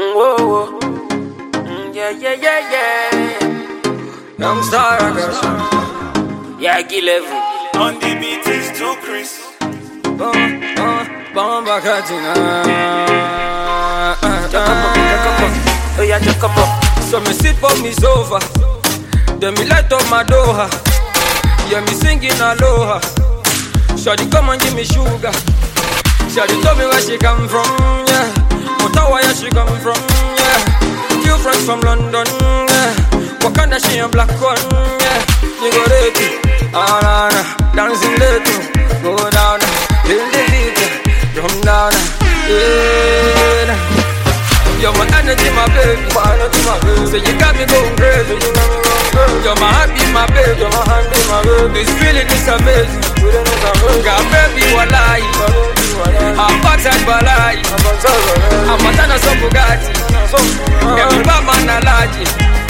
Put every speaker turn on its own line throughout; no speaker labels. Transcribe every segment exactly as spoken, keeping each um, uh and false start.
whoa, whoa. Mm, yeah, yeah, yeah, yeah. Young star, I guess. Yeah, give level.
On the beat is too Chris.
Bum, bum, bum, back at you now. Oh yeah, just come up. So me sit for me sofa. Then me light up my door. Yeah, me singing aloha. Shawty come and give me sugar. Shawty told me where she come from, yeah. Ottawa, where she come from, yeah. Few friends from London, yeah. Wakanda, she a black one, yeah. You go dirty, ah nah nah. Dancing dirty, go down, till the beat, drum down, yeah. You're my energy, my baby, my energy, my baby. So you got me going crazy. You're my happy, my baby, you're my happy, my baby. This feeling is amazing. Got baby, walai. I'm backside, walai. I'm a ton of some Bugatti. Yeah, me Batman, Alaji.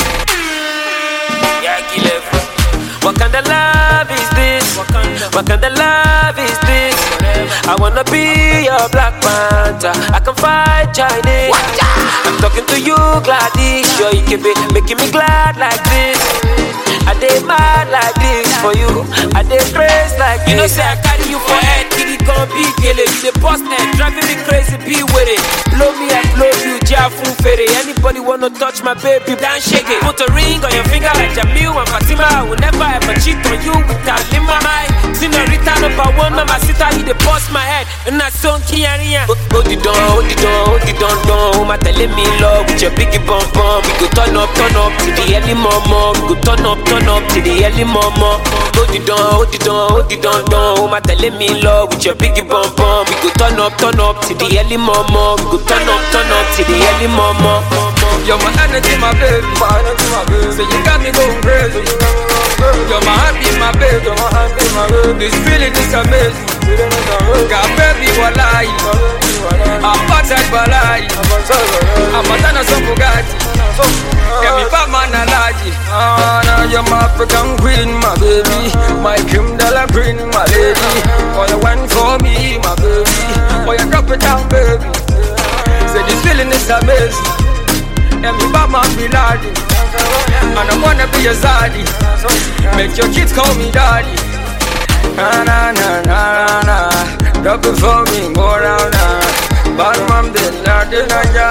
Yeah, kill it. What kind of love is this? What kind of love is this? I wanna be your Black Panther. I can fight Chinese. I'm talking to you, Gladys. Sure, you can be making me glad like this. I did mad like this for you. I did crazy like this. You know, say I carry you for head. Kitty gon' be killing. You the boss net, driving me crazy. Be with it. Blow me, I blow you. Jafu Fere. Anybody wanna touch my baby? Down shake it. Put a ring on your finger like Jamil and Fatima. I will never ever cheat on you without lima. My senorita number one, mama sister, you the boss my head. And I son Kiaria. Hold it down, hold it down, hold it down, down. My telling me love with your biggie bum bum. We go turn up, turn up to the early mama. We go turn up, turn up to the early mama. Hold it down, hold it down, hold it down, down. My telling me love with your biggie bum bum. We go turn up, turn up to the early mama. We go turn up, turn up to the early mama. You're my energy, my baby, my energy, my baby. So you got me going crazy. You're my happy, my baby, you're my happy, my baby. This feeling is amazing. Got baby, walai. I'm backside, walai. I'm a ton of some Bugatti. Yeah, me Batman, Alaji. Ah, now you're my African queen, my baby. My cream de la queen, my lady. Oh, you went for me, my baby. Oh, you drop it down, baby. Say this feeling is amazing. Yeah, me Batman, be laddie. And I wanna be your zaddy. Make your kids call me daddy. Na na na na na. Drop it for me, go down now. Batman, be laddie, na na.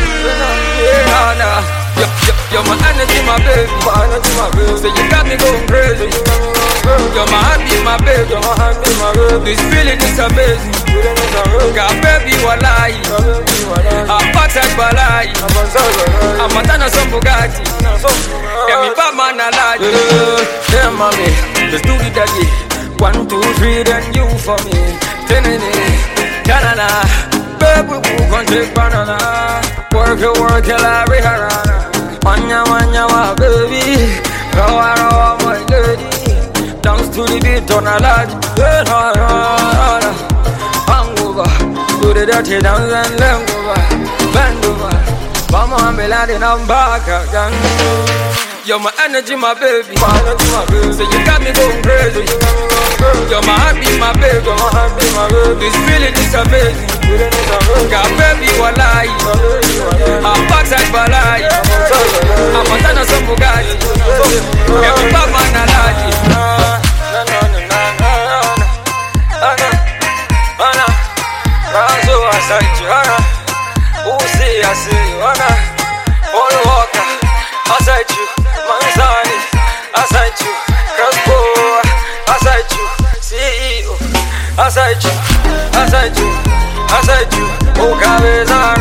Na na. You're, you're, you're my energy, my baby, my energy, my baby. So you got me going crazy. You're my happy, my baby, you're my happy, my baby. This feeling is amazing. Got baby, walai. I'm backside, walai. I'm a ton of some Bugatti. Yeah, me Batman, Alaji. Yeah, mommy, let's do it again. One, two, three, then you for me. Tenene, Canada. Baby, we gon' take banana. Work it, work it like Rihanna. Wanya, wanya, wa baby. Rawa, rawa, my lady. Dance to the beat on a lodge. Yeah, no, no, no, no. Hang over. Do the dirty dance and then go back. Bend over. Mama, I'm landing, I'm back again. You're my energy, my baby, my energy, my baby. So you got me going crazy. You're my happy, my baby, you're my happy, my baby. This feeling is amazing. Got baby, walai. I'm backside, walai. I'm a ton of some Bugatti. Yeah, me Batman, Alaji. Na na na na na na na na na. Razo, I said you, na. Who say I say you, na. All walker, I said you. Manzani, I said you. Crossbow, I said you. C E O, I said you. I said you. I said you. Oh, cabeza.